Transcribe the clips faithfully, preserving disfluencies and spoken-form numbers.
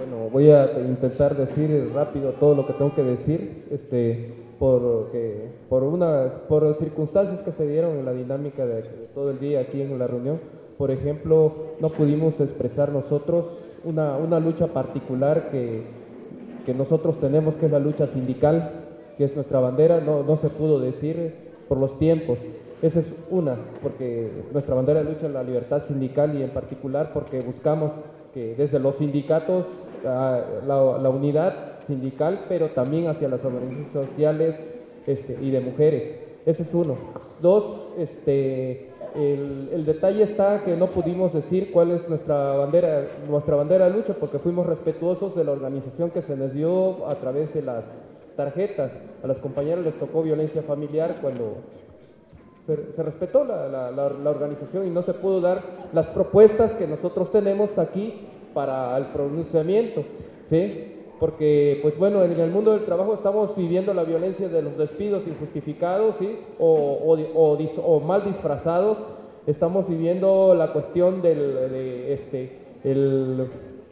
Bueno, voy a intentar decir rápido todo lo que tengo que decir, este, porque, por unas, por circunstancias que se dieron en la dinámica de, de todo el día aquí en la reunión. Por ejemplo, no pudimos expresar nosotros una, una lucha particular que, que nosotros tenemos, que es la lucha sindical, que es nuestra bandera, no, no se pudo decir por los tiempos. Esa es una, porque nuestra bandera de lucha es la libertad sindical, y en particular porque buscamos que desde los sindicatos, la, la, la unidad sindical, pero también hacia las organizaciones sociales este, y de mujeres. Ese es uno. Dos, este, el, el detalle está que no pudimos decir cuál es nuestra bandera, nuestra bandera de lucha, porque fuimos respetuosos de la organización que se nos dio a través de las tarjetas. A las compañeras les tocó violencia familiar cuando se, se respetó la, la, la, la organización, y no se pudo dar las propuestas que nosotros tenemos aquí para el pronunciamiento, ¿sí? Porque, pues bueno, en el mundo del trabajo estamos viviendo la violencia de los despidos injustificados, ¿sí? o, o, o, o mal disfrazados. Estamos viviendo la cuestión del, de este, el,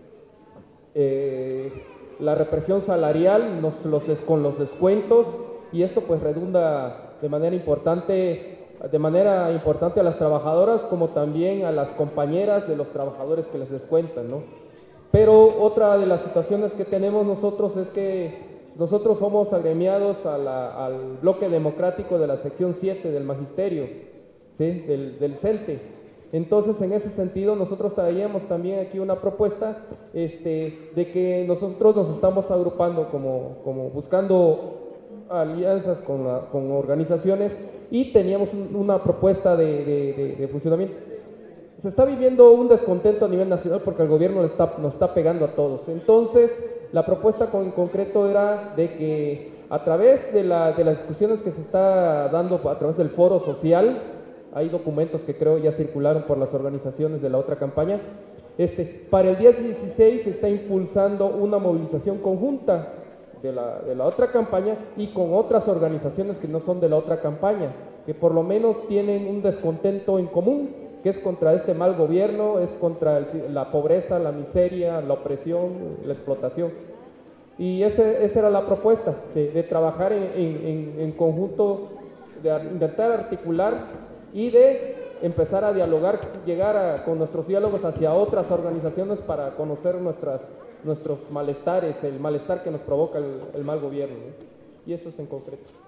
eh, la represión salarial, los, los, con los descuentos, y esto pues redunda de manera importante de manera importante a las trabajadoras, como también a las compañeras de los trabajadores que les descuentan, ¿no? Pero otra de las situaciones que tenemos nosotros es que nosotros somos agremiados a la, al bloque democrático de la sección siete del magisterio, ¿sí? del, del CENTE. Entonces, en ese sentido, nosotros traíamos también aquí una propuesta este, de que nosotros nos estamos agrupando como, como buscando alianzas con, la, con organizaciones, y teníamos un, una propuesta de, de, de, de funcionamiento. Se está viviendo un descontento a nivel nacional porque el gobierno le está, nos está pegando a todos. Entonces, la propuesta con, en concreto era de que a través de, la, de las discusiones que se está dando a través del foro social, hay documentos que creo ya circularon por las organizaciones de la otra campaña, este, para el día dieciséis se está impulsando una movilización conjunta de la, de la otra campaña y con otras organizaciones que no son de la otra campaña, que por lo menos tienen un descontento en común, que es contra este mal gobierno, es contra el, la pobreza, la miseria, la opresión, la explotación. Y ese, esa era la propuesta, de, de trabajar en, en, en conjunto, de intentar articular y de empezar a dialogar, llegar a, con nuestros diálogos hacia otras organizaciones para conocer nuestras, nuestros malestares, el malestar que nos provoca el, el mal gobierno, ¿no? Y eso es en concreto.